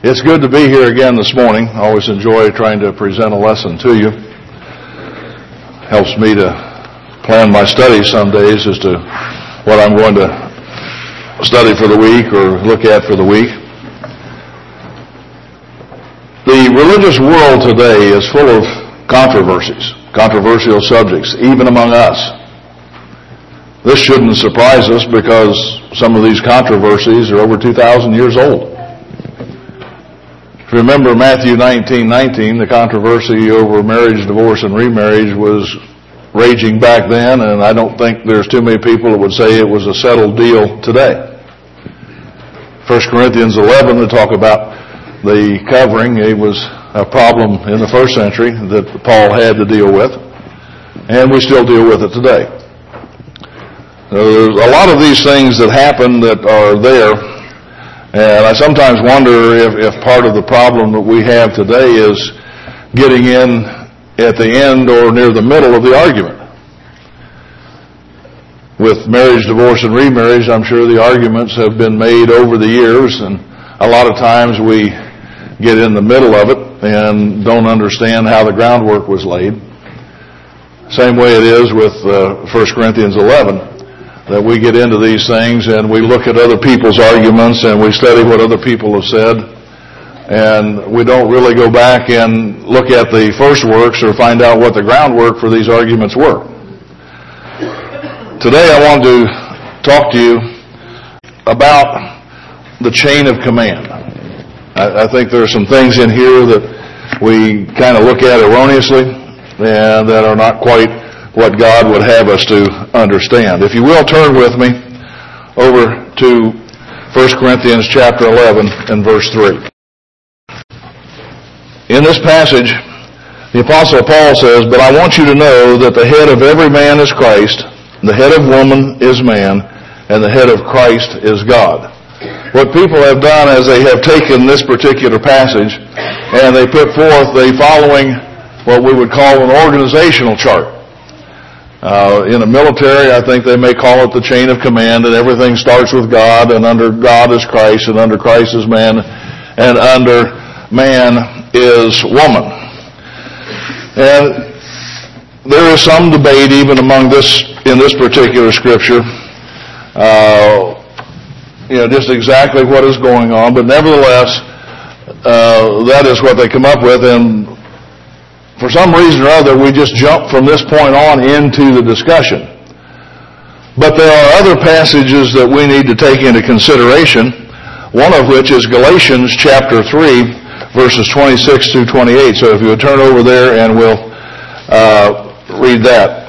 It's good to be here again this morning. I always enjoy trying to present a lesson to you. Helps me to plan my study some days as to what I'm going to study for the week or look at for the week. The religious world today is full of controversies, controversial subjects, even among us. This shouldn't surprise us because some of these controversies are over 2,000 years old. Remember Matthew 19:19, the controversy over marriage, divorce, and remarriage was raging back then, and I don't think there's too many people that would say it was a settled deal today. 1 Corinthians 11, they talk about the covering. It was a problem in the first century that Paul had to deal with, and we still deal with it today. There's a lot of these things that happen that are there. And I sometimes wonder if part of the problem that we have today is getting in at the end or near the middle of the argument. With marriage, divorce, and remarriage, I'm sure the arguments have been made over the years, and a lot of times we get in the middle of it and don't understand how the groundwork was laid. Same way it is with 1 Corinthians 11. That we get into these things and we look at other people's arguments and we study what other people have said, and we don't really go back and look at the first works or find out what the groundwork for these arguments were. Today I want to talk to you about the chain of command. I think there are some things in here that we kind of look at erroneously and that are not quite what God would have us to understand. If you will, turn with me over to 1 Corinthians chapter 11 and verse 3. In this passage, the Apostle Paul says, "But I want you to know that the head of every man is Christ, the head of woman is man, and the head of Christ is God." What people have done is they have taken this particular passage and they put forth the following, what we would call an organizational chart. In the military, I think they may call it the chain of command, and everything starts with God, and under God is Christ, and under Christ is man, and under man is woman. And there is some debate even among in this particular scripture, just exactly what is going on, but nevertheless, that is what they come up with, and for some reason or other, we just jump from this point on into the discussion. But there are other passages that we need to take into consideration, one of which is Galatians chapter 3, verses 26 through 28. So if you would turn over there and we'll read that.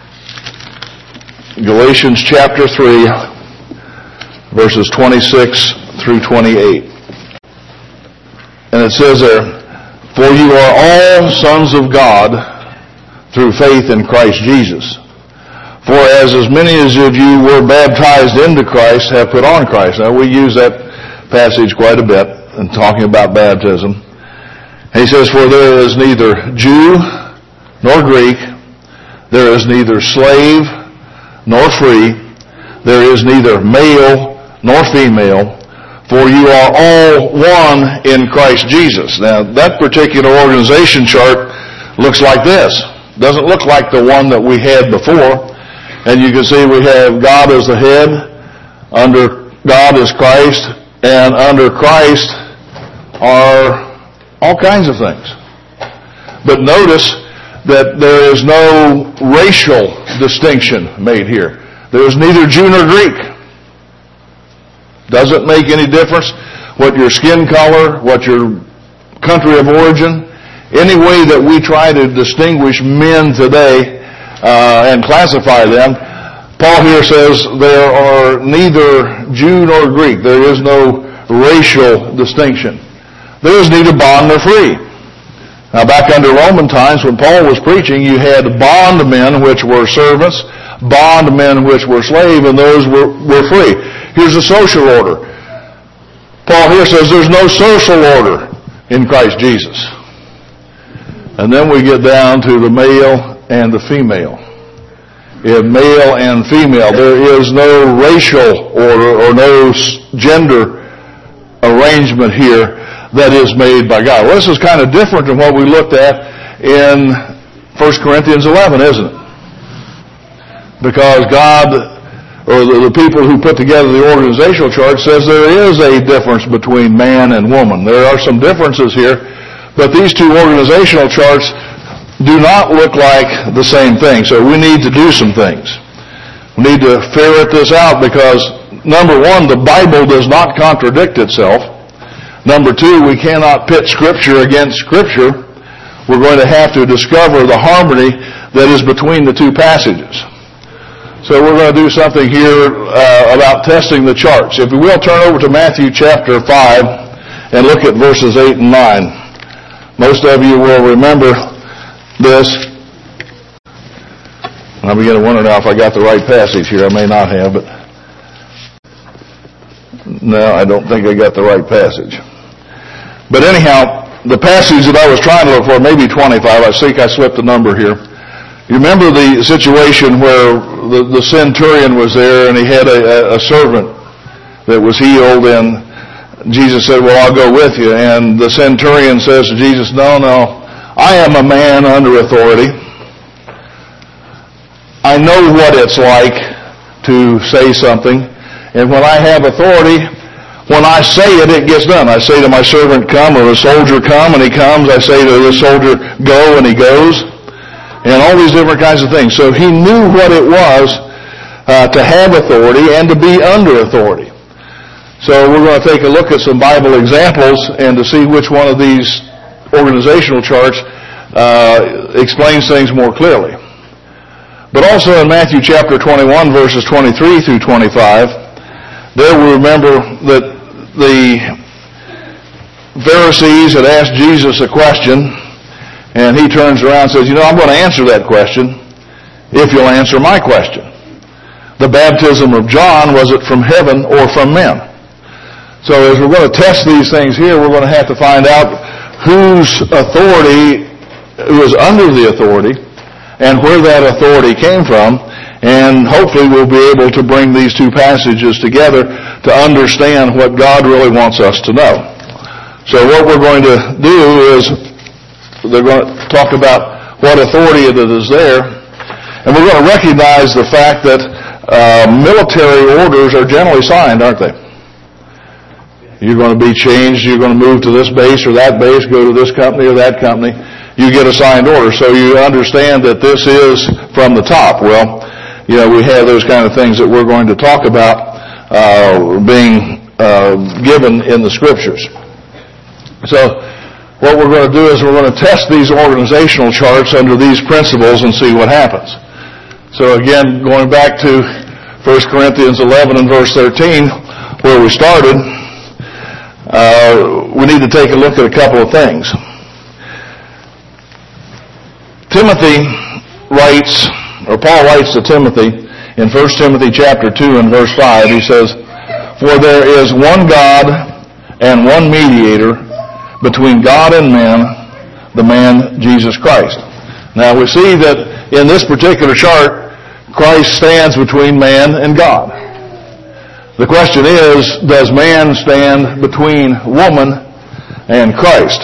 Galatians chapter 3, verses 26 through 28. And it says there, "For you are all sons of God through faith in Christ Jesus. For as many as of you were baptized into Christ have put on Christ." Now we use that passage quite a bit in talking about baptism. He says, "For there is neither Jew nor Greek, there is neither slave nor free, there is neither male nor female, for you are all one in Christ Jesus." Now, that particular organization chart looks like this. Doesn't look like the one that we had before. And you can see we have God as the head, under God is Christ, and under Christ are all kinds of things. But notice that there is no racial distinction made here. There is neither Jew nor Greek. Doesn't make any difference what your skin color, what your country of origin, any way that we try to distinguish men today and classify them. Paul here says there are neither Jew nor Greek. There is no racial distinction. There is neither bond nor free. Now back under Roman times when Paul was preaching, you had bondmen which were servants, bondmen which were slaves, and those were free. Here's the social order. Paul here says there's no social order in Christ Jesus. And then we get down to the male and the female. In male and female, there is no racial order or no gender arrangement here. that is made by God. Well, this is kind of different than what we looked at in 1 Corinthians 11, isn't it? Because God, or the people who put together the organizational chart, says there is a difference between man and woman. There are some differences here, but these two organizational charts do not look like the same thing. So we need to do some things. We need to ferret this out because, number one, the Bible does not contradict itself. Number two, we cannot pit Scripture against Scripture. We're going to have to discover the harmony that is between the two passages. So we're going to do something here about testing the charts. If we will, turn over to Matthew chapter 5 and look at verses 8 and 9. Most of you will remember this. I'm beginning to wonder now if I got the right passage here. I may not have, but no, I don't think I got the right passage. But anyhow, the passage that I was trying to look for, maybe 25, I think I slipped a number here. You remember the situation where the centurion was there and he had a servant that was healed, and Jesus said, well, I'll go with you. And the centurion says to Jesus, no, I am a man under authority. I know what it's like to say something, and when I have authority, when I say it, it gets done. I say to my servant, come, or the soldier, come, and he comes. I say to the soldier, go, and he goes. And all these different kinds of things. So he knew what it was to have authority and to be under authority. So we're going to take a look at some Bible examples and to see which one of these organizational charts explains things more clearly. But also in Matthew chapter 21, verses 23 through 25, there we remember that the Pharisees had asked Jesus a question, and he turns around and says, I'm going to answer that question if you'll answer my question. The baptism of John, was it from heaven or from men? So as we're going to test these things here, we're going to have to find out who is under the authority and where that authority came from. And hopefully we'll be able to bring these two passages together to understand what God really wants us to know. So what we're going to do is they're going to talk about what authority that is there. And we're going to recognize the fact that military orders are generally signed, aren't they? You're going to be changed, you're going to move to this base or that base, go to this company or that company. You get a signed order. So you understand that this is from the top. Well, we have those kind of things that we're going to talk about being given in the Scriptures. So what we're going to do is we're going to test these organizational charts under these principles and see what happens. So again, going back to 1 Corinthians 11 and verse 13, where we started, we need to take a look at a couple of things. Paul writes to Timothy in 1 Timothy chapter 2 and verse 5, he says, for there is one God and one mediator between God and men, the man Jesus Christ. Now we see that in this particular chart, Christ stands between man and God. The question is, does man stand between woman and Christ?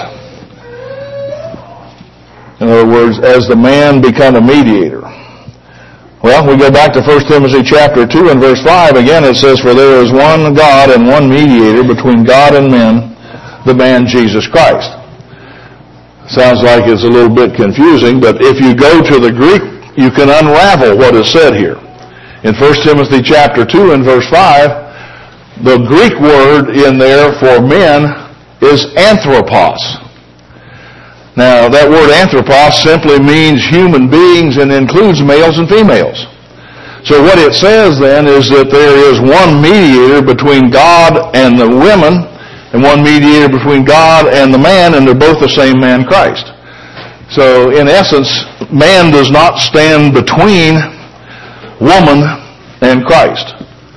In other words, as the man become a mediator? Well, we go back to 1 Timothy chapter 2 and verse 5. Again, it says, for there is one God and one mediator between God and men, the man Jesus Christ. Sounds like it's a little bit confusing, but if you go to the Greek, you can unravel what is said here. In 1 Timothy chapter 2 and verse 5, the Greek word in there for men is anthropos. Now, that word anthropos simply means human beings and includes males and females. So what it says then is that there is one mediator between God and the women, and one mediator between God and the man, and they're both the same man, Christ. So, in essence, man does not stand between woman and Christ.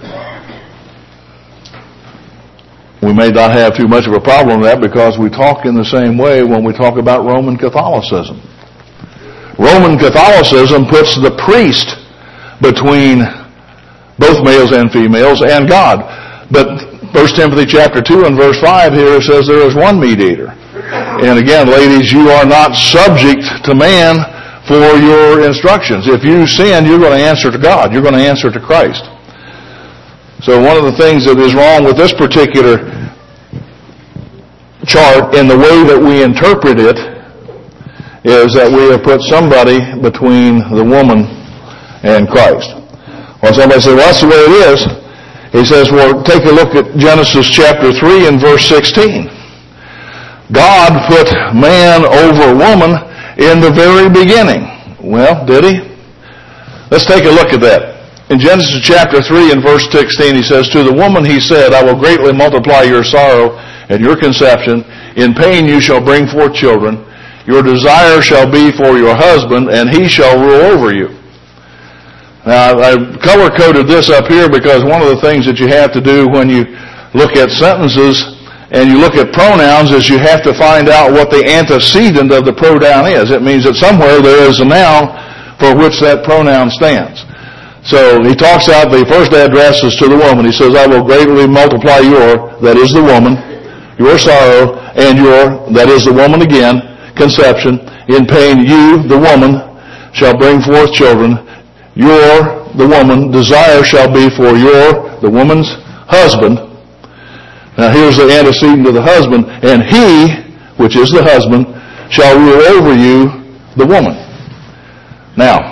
We may not have too much of a problem with that because we talk in the same way when we talk about Roman Catholicism. Roman Catholicism puts the priest between both males and females and God. But 1 Timothy chapter 2 and verse 5 here says there is one mediator. And again, ladies, you are not subject to man for your instructions. If you sin, you're going to answer to God. You're going to answer to Christ. So one of the things that is wrong with this particular chart in the way that we interpret it is that we have put somebody between the woman and Christ. Well, somebody says, well, that's the way it is. He says, well, take a look at Genesis chapter 3 and verse 16. God put man over woman in the very beginning. Well, did he? Let's take a look at that. In Genesis chapter 3 and verse 16, he says, to the woman he said, I will greatly multiply your sorrow and your conception. In pain you shall bring forth children. Your desire shall be for your husband, and he shall rule over you. Now, I color-coded this up here because one of the things that you have to do when you look at sentences and you look at pronouns is you have to find out what the antecedent of the pronoun is. It means that somewhere there is a noun for which that pronoun stands. So he talks out, the first address is to the woman. He says, I will greatly multiply your, that is the woman, your sorrow, and your, that is the woman again, conception. In pain you, the woman, shall bring forth children. Your, the woman, desire shall be for your, the woman's husband. Now here's the antecedent of the husband. And he, which is the husband, shall rule over you, the woman. Now,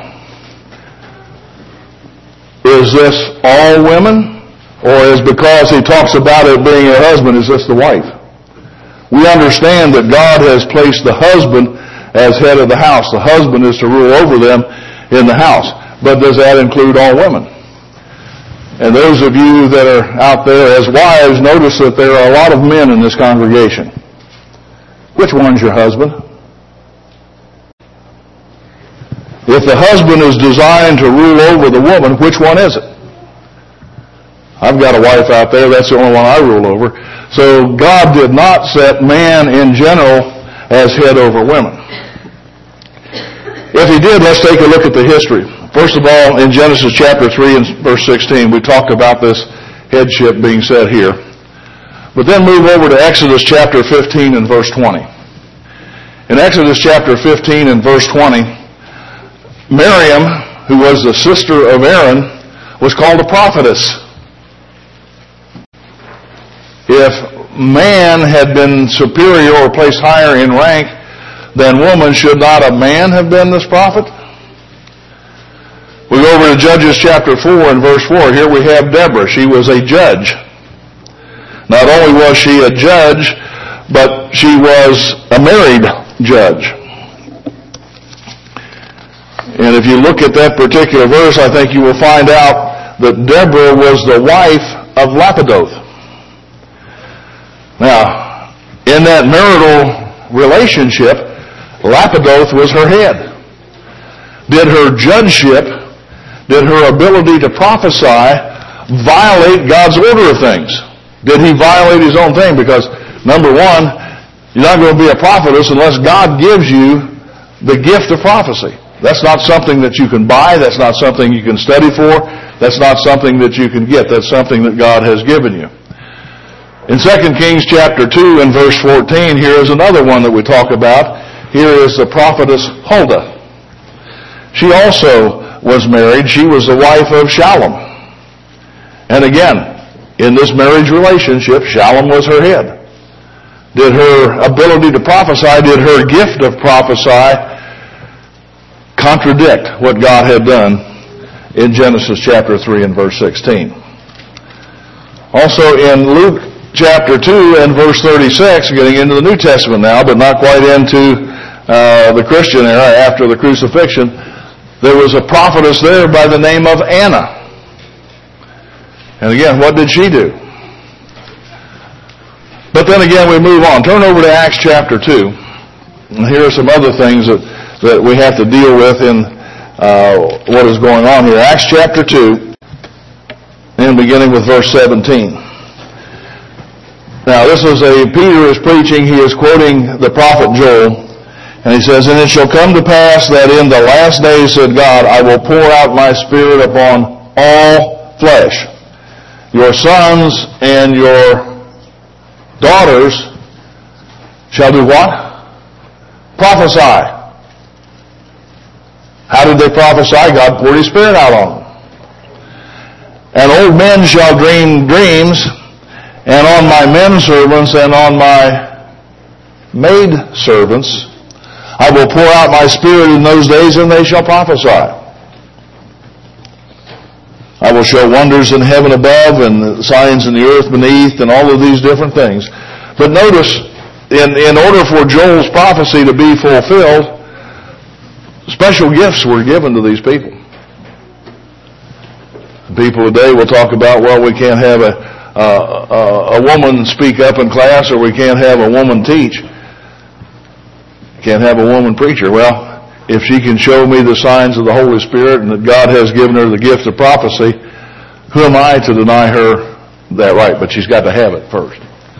is this all women? Or is because he talks about it being a husband, is this the wife? We understand that God has placed the husband as head of the house. The husband is to rule over them in the house. But does that include all women? And those of you that are out there as wives, notice that there are a lot of men in this congregation. Which one's your husband? If the husband is designed to rule over the woman, which one is it? I've got a wife out there, that's the only one I rule over. So God did not set man in general as head over women. If he did, let's take a look at the history. First of all, in Genesis chapter 3 and verse 16, we talk about this headship being set here. But then move over to Exodus chapter 15 and verse 20. In Exodus chapter 15 and verse 20, Miriam, who was the sister of Aaron, was called a prophetess. If man had been superior or placed higher in rank than woman, should not a man have been this prophet? We go over to Judges chapter 4 and verse 4. Here we have Deborah. She was a judge. Not only was she a judge, but she was a married judge. And if you look at that particular verse, I think you will find out that Deborah was the wife of Lapidoth. Now, in that marital relationship, Lapidoth was her head. Did her judgeship, did her ability to prophesy violate God's order of things? Did he violate his own thing? Because, number one, you're not going to be a prophetess unless God gives you the gift of prophecy. That's not something that you can buy. That's not something you can study for. That's not something that you can get. That's something that God has given you. In 2 Kings chapter 2 and verse 14, here is another one that we talk about. Here is the prophetess Huldah. She also was married. She was the wife of Shallum. And again, in this marriage relationship, Shallum was her head. Did her ability to prophesy, did her gift of prophesy contradict what God had done in Genesis chapter 3 and verse 16? Also in Luke chapter 2 and verse 36, getting into the New Testament now, but not quite into the Christian era after the crucifixion, there was a prophetess there by the name of Anna. And again, what did she do? But then again, we move on. Turn over to Acts chapter 2. And here are some other things that we have to deal with in what is going on here. Acts chapter 2, and beginning with verse 17. Now, this is Peter is preaching. He is quoting the prophet Joel. And he says, and it shall come to pass that in the last days, said God, I will pour out my spirit upon all flesh. Your sons and your daughters shall do what? Prophesy. How did they prophesy? God poured His Spirit out on them. And old men shall dream dreams, and on my men servants and on my maid servants I will pour out my Spirit in those days, and they shall prophesy. I will show wonders in heaven above and signs in the earth beneath, and all of these different things. But notice, in order for Joel's prophecy to be fulfilled, special gifts were given to these people. People today will talk about, well, we can't have a woman speak up in class, or we can't have a woman teach. Can't have a woman preacher. Well, if she can show me the signs of the Holy Spirit and that God has given her the gift of prophecy, who am I to deny her that right? But she's got to have it first.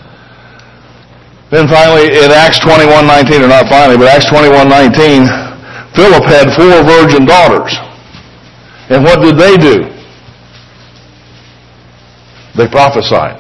Then finally, in Acts 21:19, or not finally, but Acts 21:19, Philip had 4 virgin daughters. And what did they do? They prophesied.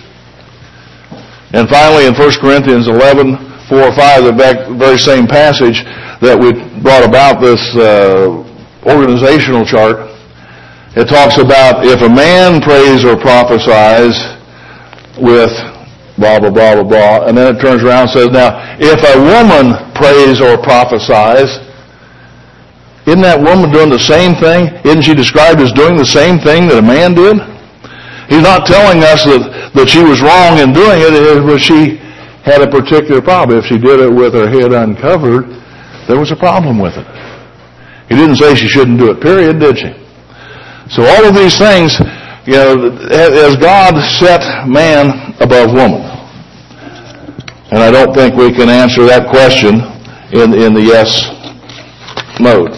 And finally, in 1 Corinthians 11:4-5, the very same passage that we brought about this organizational chart, it talks about if a man prays or prophesies with blah, blah, blah, blah, blah, and then it turns around and says, now, if a woman prays or prophesies, isn't that woman doing the same thing? Isn't she described as doing the same thing that a man did? He's not telling us that she was wrong in doing it, but she had a particular problem. If she did it with her head uncovered, there was a problem with it. He didn't say she shouldn't do it, period, did she? So all of these things, as God set man above woman. And I don't think we can answer that question in the yes mode.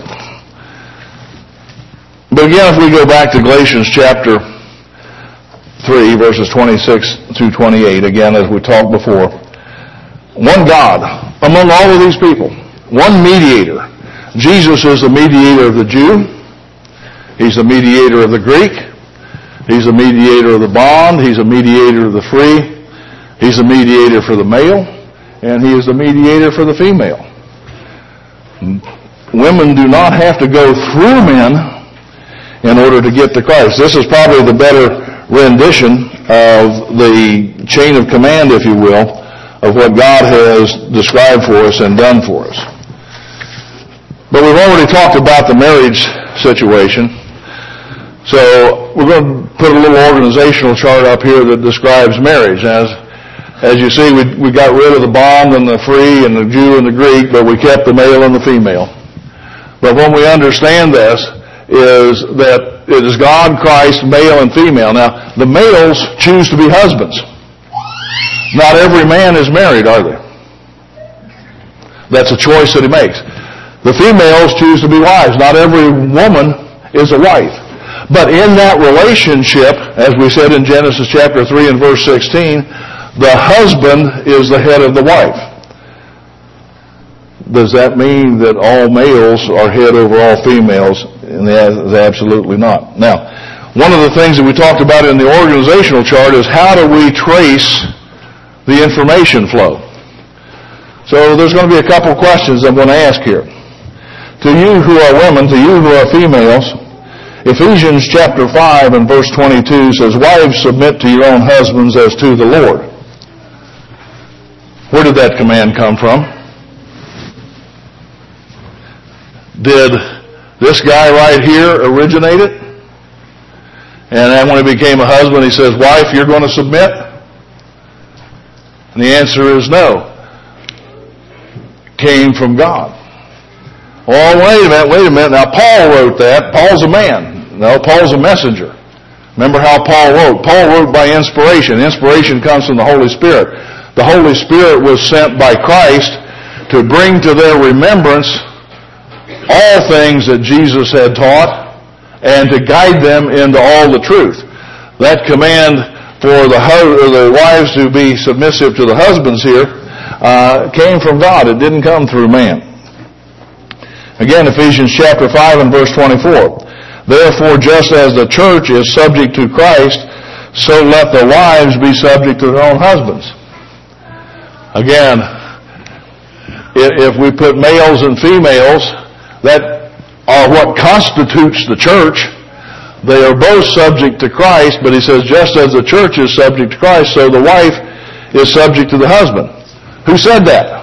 But again, if we go back to Galatians chapter 3, verses 26 through 28, again, as we talked before, one God among all of these people, one mediator. Jesus is the mediator of the Jew. He's the mediator of the Greek. He's the mediator of the bond. He's the mediator of the free. He's the mediator for the male. And he is the mediator for the female. Women do not have to go through men in order to get to Christ. This is probably the better rendition of the chain of command, if you will, of what God has described for us and done for us. But we've already talked about the marriage situation. So we're going to put a little organizational chart up here that describes marriage. As you see, we got rid of the bond and the free and the Jew and the Greek, but we kept the male and the female. But when we understand this, is that it is God, Christ, male and female. Now, the males choose to be husbands. Not every man is married, are they? That's a choice that he makes. The females choose to be wives. Not every woman is a wife. But in that relationship, as we said in Genesis chapter 3 and verse 16, the husband is the head of the wife. Does that mean that all males are head over all females? And absolutely not. Now, one of the things that we talked about in the organizational chart is how do we trace the information flow? So there's going to be a couple questions I'm going to ask here. To you who are women, to you who are females, Ephesians chapter 5 and verse 22 says, wives, submit to your own husbands as to the Lord. Where did that command come from? Did this guy right here originate it? And then when he became a husband, he says, wife, you're going to submit? And the answer is no. Came from God. Oh, wait a minute. Now, Paul wrote that. Paul's a man. No, Paul's a messenger. Remember how Paul wrote? Paul wrote by inspiration. Inspiration comes from the Holy Spirit. The Holy Spirit was sent by Christ to bring to their remembrance all things that Jesus had taught and to guide them into all the truth. That command for the wives to be submissive to the husbands here came from God. It didn't come through man. Again, Ephesians chapter 5 and verse 24. Therefore, just as the church is subject to Christ, so let the wives be subject to their own husbands. Again, if we put males and females that are what constitutes the church, they are both subject to Christ, but he says just as the church is subject to Christ, so the wife is subject to the husband. Who said that?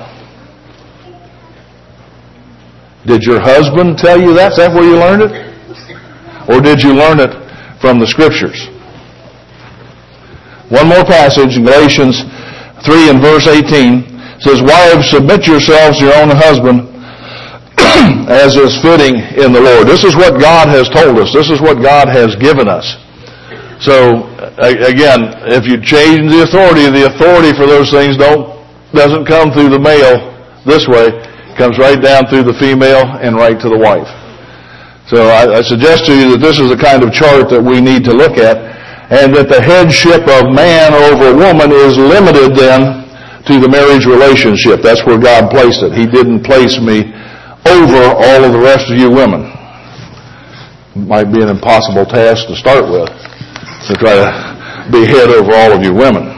Did your husband tell you that? Is that where you learned it? Or did you learn it from the Scriptures? One more passage in Galatians 3 and verse 18 says, "Wives, submit yourselves to your own husband as is fitting in the Lord." This is what God has told us. This is what God has given us. So, again, if you change the authority for those things doesn't come through the male this way. It comes right down through the female and right to the wife. So I suggest to you that this is the kind of chart that we need to look at, and that the headship of man over woman is limited then to the marriage relationship. That's where God placed it. He didn't place me over all of the rest of you women. It might be an impossible task to start with, to try to be head over all of you women.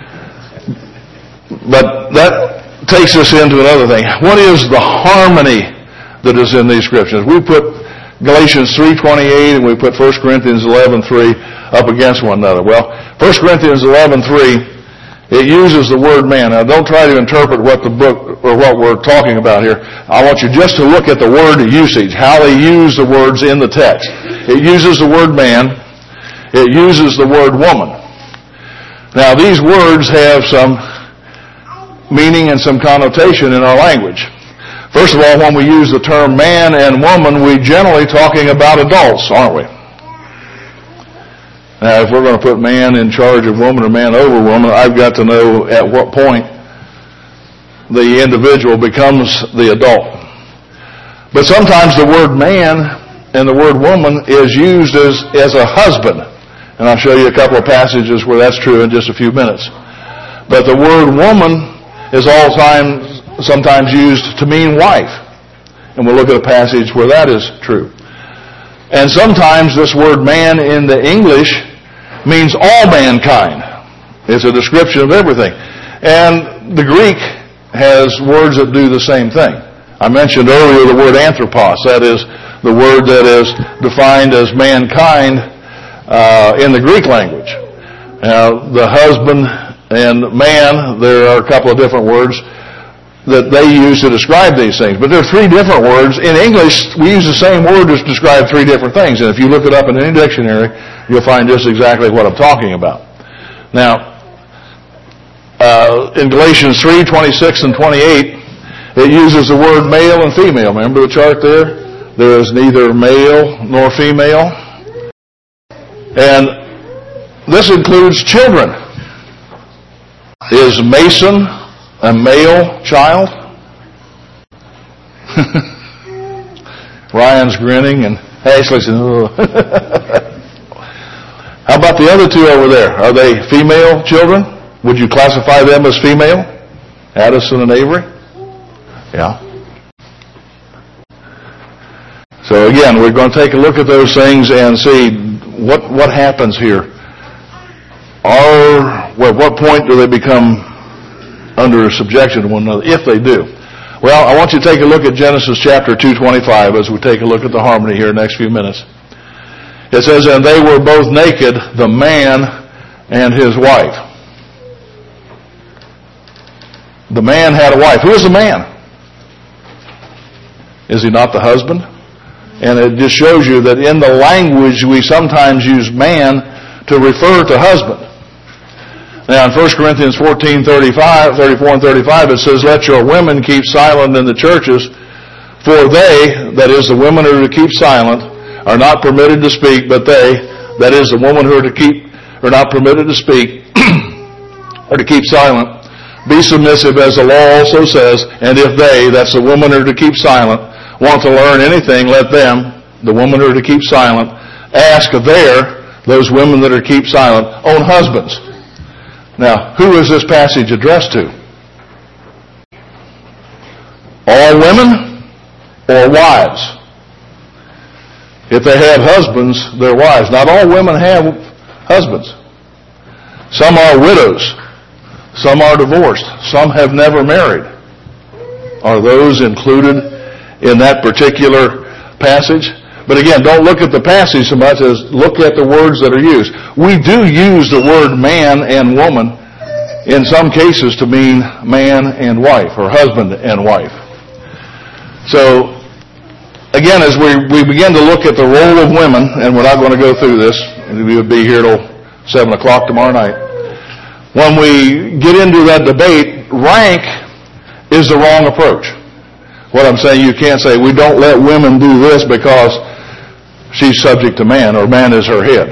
But that takes us into another thing. What is the harmony that is in these scriptures? We put Galatians 3:28 and we put 1 Corinthians 11:3 up against one another. Well, 1 Corinthians 11:3, it uses the word man. Now, don't try to interpret what the book or what we're talking about here. I want you just to look at the word usage, how they use the words in the text. It uses the word man. It uses the word woman. Now, these words have some meaning and some connotation in our language. First of all, when we use the term man and woman, we're generally talking about adults, aren't we? Now, if we're going to put man in charge of woman or man over woman, I've got to know at what point the individual becomes the adult. But sometimes the word man and the word woman is used as a husband. And I'll show you a couple of passages where that's true in just a few minutes. But the word woman is sometimes used to mean wife. And we'll look at a passage where that is true. And sometimes this word man in the English means all mankind. It's a description of everything. And the Greek has words that do the same thing. I mentioned earlier the word anthropos. That is the word that is defined as mankind in the Greek language. Now, the husband and man, there are a couple of different words that they use to describe these things. But there are three different words. In English, we use the same word to describe three different things. And if you look it up in any dictionary, you'll find just exactly what I'm talking about. Now, in Galatians 3:26 and 28, it uses the word male and female. Remember the chart there? There is neither male nor female. And this includes children. Is Mason a male child? Ryan's grinning and Ashley's saying, How about the other two over there? Are they female children? Would you classify them as female? Addison and Avery? Yeah. So again, we're going to take a look at those things and see what happens here. At what point do they become under subjection to one another, if they do? Well, I want you to take a look at Genesis chapter 2:25 as we take a look at the harmony here in the next few minutes. It says, and they were both naked, the man and his wife. The man had a wife. Who is the man? Is he not the husband? And it just shows you that in the language we sometimes use man to refer to husband. Now in 1 Corinthians 34 and 35, it says, let your women keep silent in the churches, for they, that is the women who are to keep silent, are not permitted to speak, but they, that is the women who are not permitted to speak, or to keep silent, be submissive as the law also says, and if they, that's the women who are to keep silent, want to learn anything, let them, the women who are to keep silent, ask those women that are to keep silent, own husbands. Now, who is this passage addressed to? All women or wives? If they have husbands, they're wives. Not all women have husbands. Some are widows. Some are divorced. Some have never married. Are those included in that particular passage? But again, don't look at the passage so much as look at the words that are used. We do use the word man and woman in some cases to mean man and wife, or husband and wife. So, again, as we begin to look at the role of women, and we're not going to go through this, we would be here till 7 o'clock tomorrow night. When we get into that debate, rank is the wrong approach. What I'm saying, you can't say, we don't let women do this because she's subject to man, or man is her head.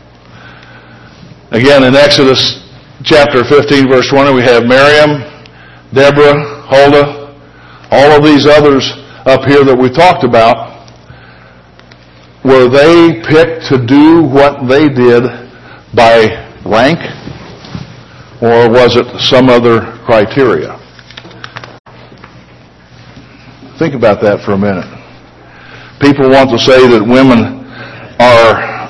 Again, in Exodus chapter 15, verse 20, we have Miriam, Deborah, Huldah, all of these others up here that we talked about. Were they picked to do what they did by rank, or was it some other criteria? Think about that for a minute. People want to say that women are,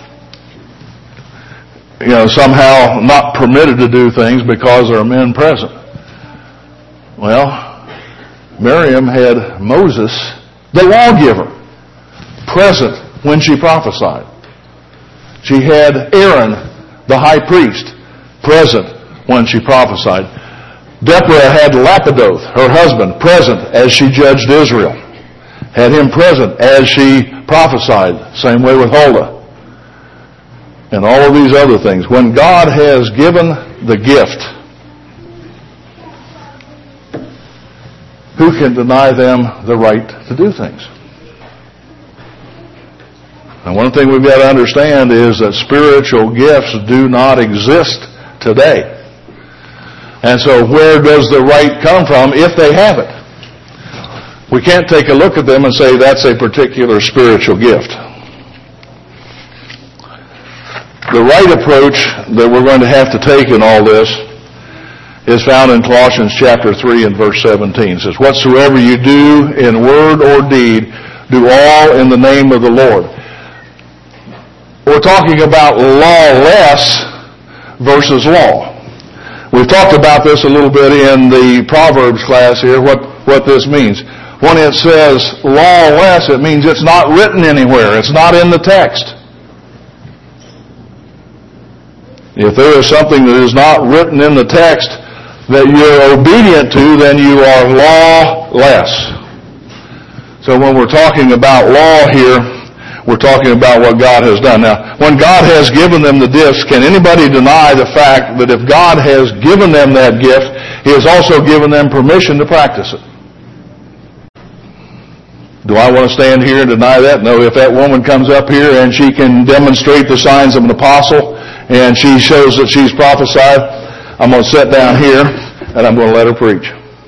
somehow not permitted to do things because there are men present. Well, Miriam had Moses, the lawgiver, present when she prophesied. She had Aaron, the high priest, present when she prophesied. Deborah had Lapidoth, her husband, present as she judged Israel. Had him present as she prophesied. Same way with Huldah. And all of these other things. When God has given the gift, who can deny them the right to do things? And one thing we've got to understand is that spiritual gifts do not exist today. And so where does the right come from if they have it? We can't take a look at them and say that's a particular spiritual gift. The right approach that we're going to have to take in all this is found in Colossians chapter 3 and verse 17. It says, whatsoever you do in word or deed, do all in the name of the Lord. We're talking about lawless versus law. We've talked about this a little bit in the Proverbs class here, what this means. When it says lawless, it means it's not written anywhere. It's not in the text. If there is something that is not written in the text that you're obedient to, then you are lawless. So when we're talking about law here, we're talking about what God has done. Now, when God has given them the gifts, can anybody deny the fact that if God has given them that gift, He has also given them permission to practice it? Do I want to stand here and deny that? No, if that woman comes up here and she can demonstrate the signs of an apostle and she shows that she's prophesied, I'm going to sit down here and I'm going to let her preach.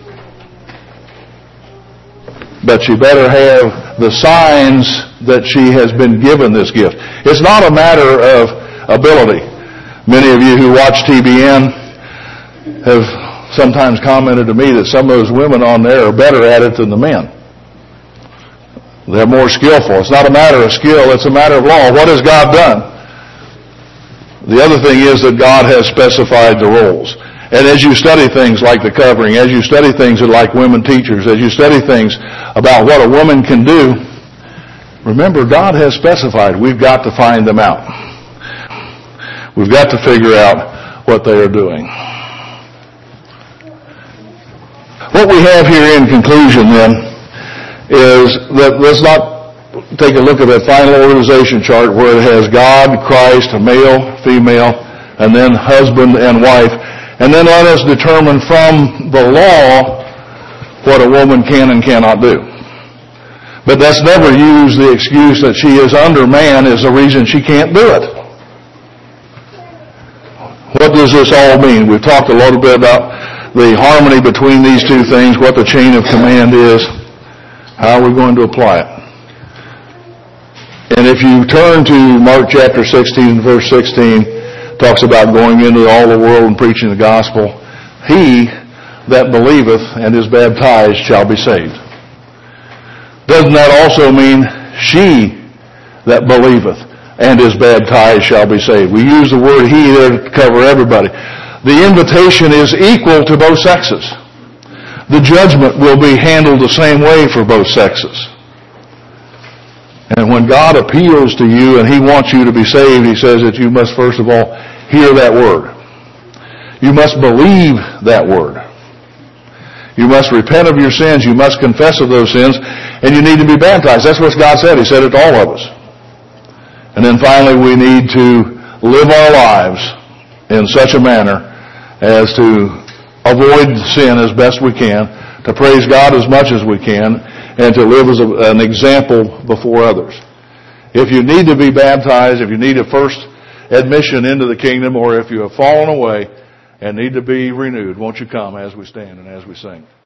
But she better have the signs that she has been given this gift. It's not a matter of ability. Many of you who watch TBN have sometimes commented to me that some of those women on there are better at it than the men. They're more skillful. It's not a matter of skill, it's a matter of law. What has God done? The other thing is that God has specified the roles. And as you study things like the covering, as you study things like women teachers, as you study things about what a woman can do, remember, God has specified. We've got to find them out. We've got to figure out what they are doing. What we have here in conclusion then is that let's not take a look at that final organization chart where it has God, Christ, male, female, and then husband and wife. And then let us determine from the law what a woman can and cannot do. But let's never use the excuse that she is under man as the reason she can't do it. What does this all mean? We've talked a little bit about the harmony between these two things, what the chain of command is. How are we going to apply it? And if you turn to Mark chapter 16, verse 16, talks about going into all the world and preaching the gospel. He that believeth and is baptized shall be saved. Doesn't that also mean she that believeth and is baptized shall be saved. We use the word he there to cover everybody. The invitation is equal to both sexes. The judgment will be handled the same way for both sexes. And when God appeals to you and he wants you to be saved, he says that you must first of all hear that word. You must believe that word. You must repent of your sins. You must confess of those sins. And you need to be baptized. That's what God said. He said it to all of us. And then finally, we need to live our lives in such a manner as to avoid sin as best we can, to praise God as much as we can, and to live as an example before others. If you need to be baptized, if you need a first admission into the kingdom, or if you have fallen away and need to be renewed, won't you come as we stand and as we sing?